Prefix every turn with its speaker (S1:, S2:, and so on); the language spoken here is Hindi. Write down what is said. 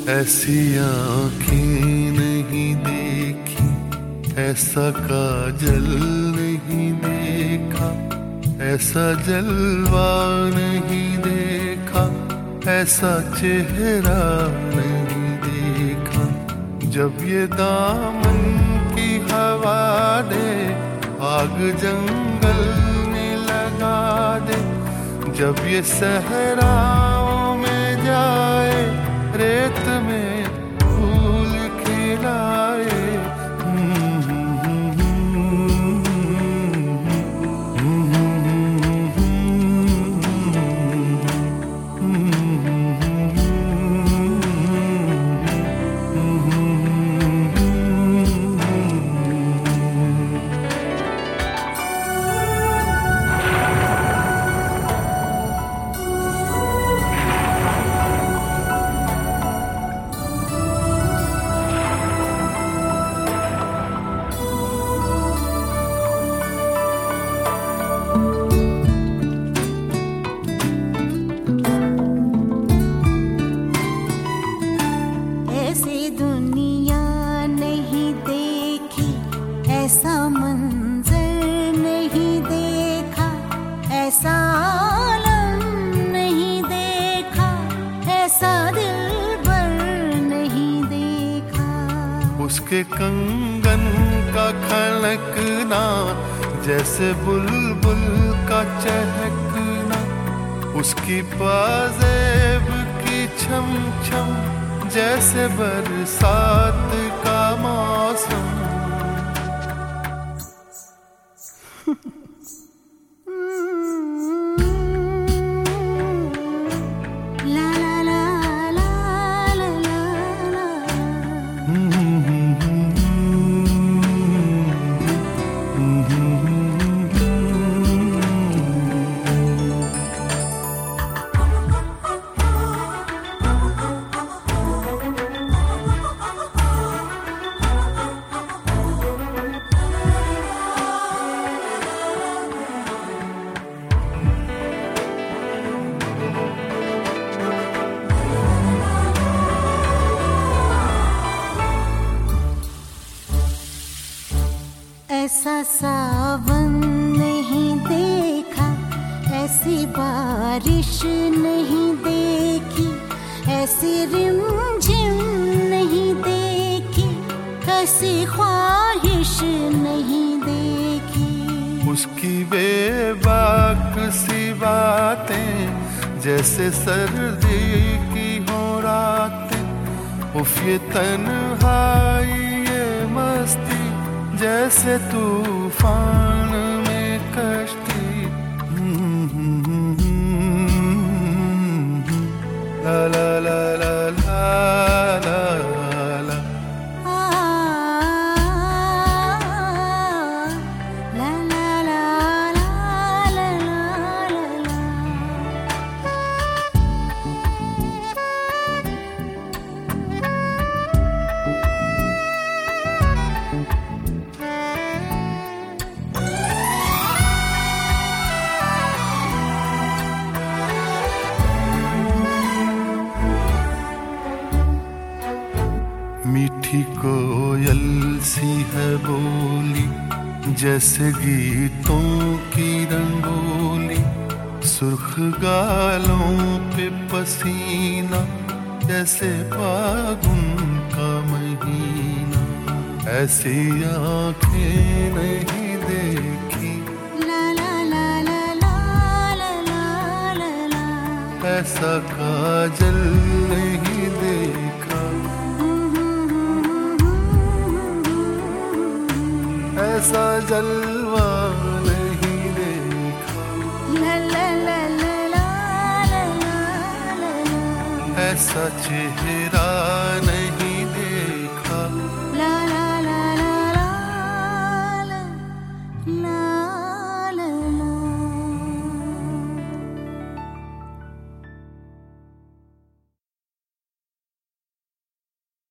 S1: ऐसी आँखें नहीं देखी, ऐसा काजल नहीं देखा, ऐसा जलवा नहीं देखा, ऐसा चेहरा नहीं देखा। जब ये दामन की हवा दे, आग जंगल में लगा दे, जब ये सहराओं में जाए, रेत में फूल खिलाए।
S2: ऐसा मंजर नहीं देखा, ऐसा आलम नहीं देखा, ऐसा दिलबर नहीं देखा।
S1: उसके कंगन का खनकना, जैसे बुलबुल का चहकना, उसकी पाजेब की छम छम, जैसे बरसात का मौसम।
S2: ऐसा सावन नहीं देखा, ऐसी बारिश नहीं देखी, ऐसी रिमझिम नहीं देखी, ऐसी ख्वाहिश नहीं देखी।
S1: उसकी बेबाक सी बातें, जैसे सर्दी की हो रातें। उफ ये तन्हाई ये मस्ती, जैसे तूफान में कश्ती। ला ला ला ला ला ला ला। मीठी कोयल सी है बोली, जैसे गीतों की रंगोली। सुर्ख गालों पे पसीना, जैसे फागुन का महीना। ऐसी आँखें नहीं देखी,
S2: ला ला ला ला ला ला ला ला।
S1: ऐसा काजल नहीं देखा, ऐसा जलवा नहीं देखा।
S2: ला ला ला ला ला ला ला ला।
S1: ऐसा चेहरा